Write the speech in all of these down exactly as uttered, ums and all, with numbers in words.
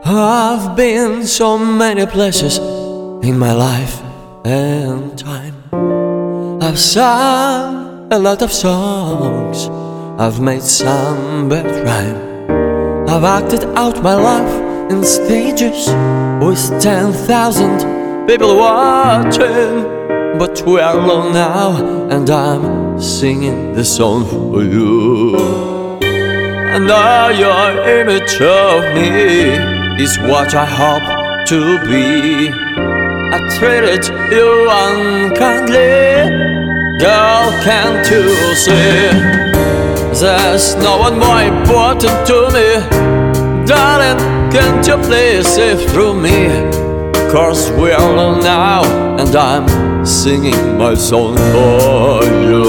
I've been so many places in my life and time. I've sung a lot of songs, I've made some bad rhyme. I've acted out my life in stages with ten thousand people watching. But we are alone now, and I'm singing this song for you. And now your image of me is what I hope to be. I treated you unkindly, girl, can't you see? There's no one more important to me. Darling, can't you please see through me? Cause we're alone now, and I'm singing my song for you.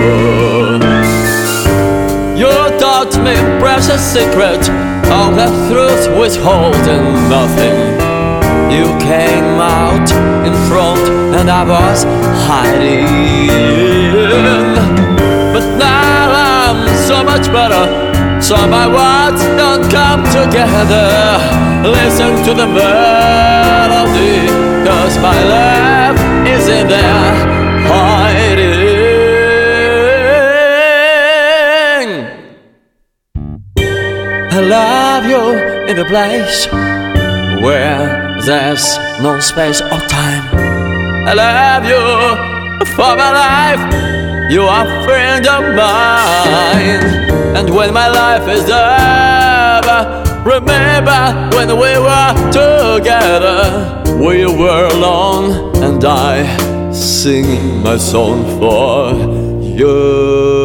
You taught me precious secret, all the truth withholding nothing. You came out in front and I was hiding. But now I'm so much better, so my words don't come together. Listen to the melody, cause my love is in there hiding. I love you in a place where there's no space or time. I love you for my life, you are a friend of mine. And when my life is over, remember when we were together. We were alone and I singing my song for you.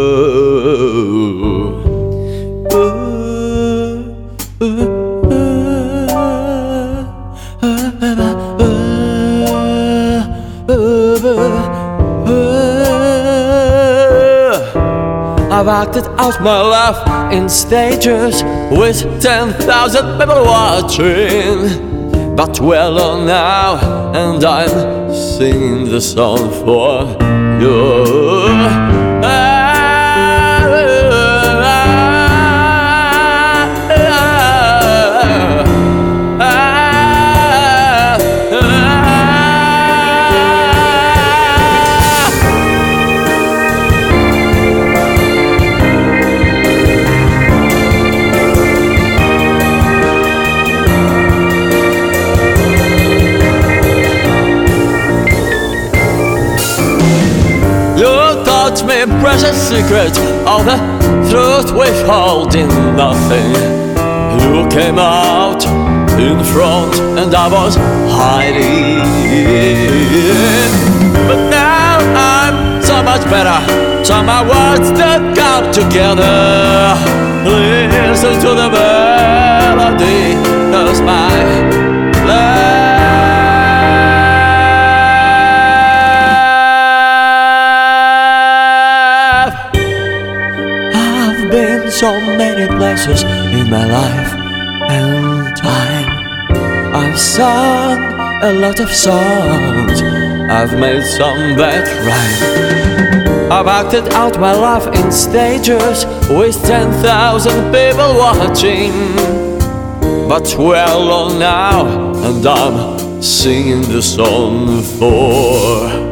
I've acted out my life in stages with ten thousand people watching. But we're alone now, and I'm singing the song for you. Me precious secret, all the truth withholding nothing. You came out in front and I was hiding. But now I'm so much better, so my words don't come together. Listen to the melody, cause my love so many places in my life and time. I've sung a lot of songs, I've made some bad rhyme. I've acted out my life in stages with ten thousand people watching. But we're alone now, and I'm singing the song for